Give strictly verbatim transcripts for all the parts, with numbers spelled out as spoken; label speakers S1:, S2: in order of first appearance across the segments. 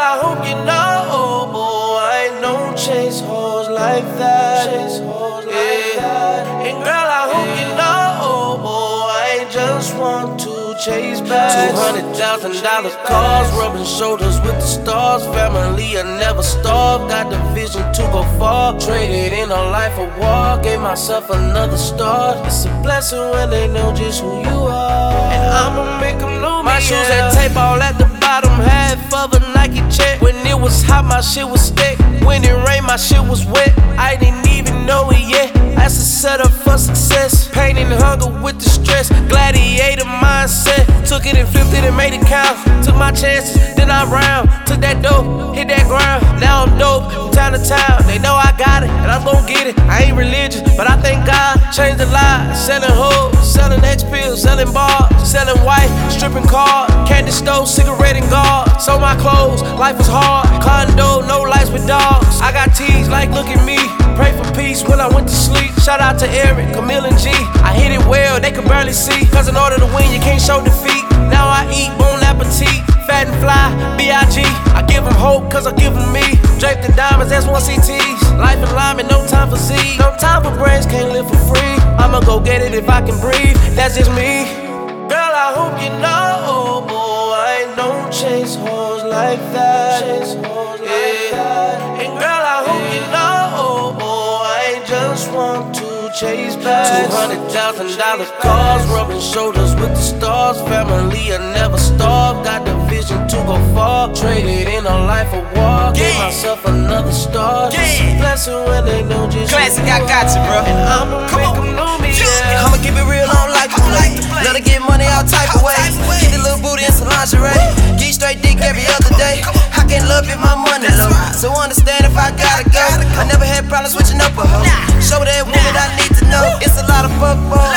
S1: I hope you know, boy, I ain't no chase hoes like that. Chase hoes like yeah. that. And girl, I hope you know, boy, I ain't just want to chase back. Two hundred thousand dollar cars, rubbing shoulders with the stars. Family, I never starve. Got the vision to go far. Traded in a life of war. Gave myself another start. It's a blessing when they know just who you are. And I'ma make them know me. My shoes had tape all at the bottom, half of a Nike check. When it was hot, my shit was thick. When it rained, my shit was wet. I didn't even know it yet. That's a setup for success. Pain and hunger with the stress. Gladiator mindset. Took it and flipped it and made it count. Took my chances, then I round. Took that dope, hit that ground. Now I'm dope from town to town. They know I got it, and I'm gon' get it. I ain't religious, but I thank God. Changed the lives, selling hoes, selling X pills, selling bars, selling white, stripping cars, candy stove, cigarette and guard. Sold my clothes, life was hard. Condo, no lights with dogs. I got T's like look at me. Pray for peace when I went to sleep. Shout out to Eric, Camille and G. I hit it well, they could barely see. Cause in order to win, you can't show defeat. Now I eat bon appetit, fat and fly, B I G. I give them hope cause I give them me. Draped in diamonds, that's one C Ts. Life in lineman, no time for Z. No time for brains, can't live for free. I'ma go get it if I can breathe, that's just me. Girl, I hope you know, boy, I ain't no chase hoes like that. Chase hoes like yeah. that. And girl, I hope you know, boy, I ain't just want to chase back. Two hundred thousand dollar cars, rubbing shoulders with the stars. Family, I never starve. Got the vision to go far. Traded in a life of war. Gave yeah. myself another start. Yeah. It's a blessing when they know just
S2: Classic, I got you, bro.
S1: And I'ma Come make them know me, yeah.
S2: I'ma keep it real, I don't like to play. Let her get money all type of ways. Get the little booty in some lingerie. Get straight dick every other day. I can't love if my money low. So understand if I gotta go. I never had problems switching up a hoe. Show that woman I need to know. It's a lot of fuck boys.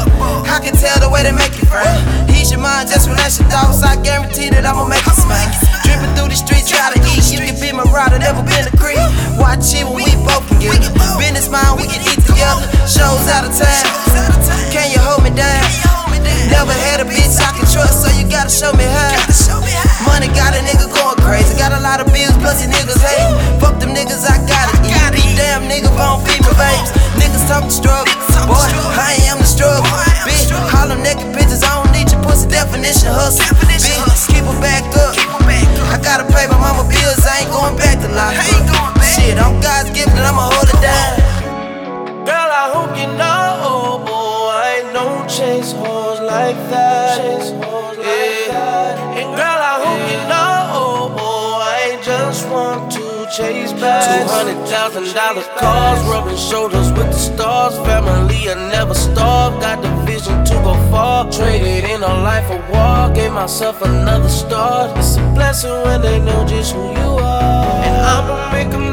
S2: I can tell the way they make you frown. Ease your mind, just relax your thoughts. I guarantee that I'ma make you smile. Dripping through the streets, try to eat. You can be my rider, never been a creep. Watch it when we both can get it. Business mind, we can eat together. Shows out of town. Can you hold me down? Never had a bitch I can trust, so you gotta show me how. Money got a nigga going crazy. Got a lot of bills, plus these niggas hate. Fuck them niggas, I gotta eat. Be damn nigga, won't feed my babes. Niggas talk the struggle. Boy, I am the struggle. Bitch, all them naked pictures, I don't need your pussy definition hustle. Bitch, keep her back up. I gotta pay my mama bills, I ain't going back to life. Shit, I'm God's gift and I'ma hold it down.
S1: Girl, I hope you know, boy, I ain't no chase hoes like that. Chase hoes like yeah. that. And girl, I hope you know, boy, I ain't just want to chase back. Two hundred thousand dollar cars, rubbing shoulders with the stars. Family, I never starve. Got the vision to go far. Traded in a life of war. Gave myself another start. It's a blessing when they know just who you are. And I'ma make them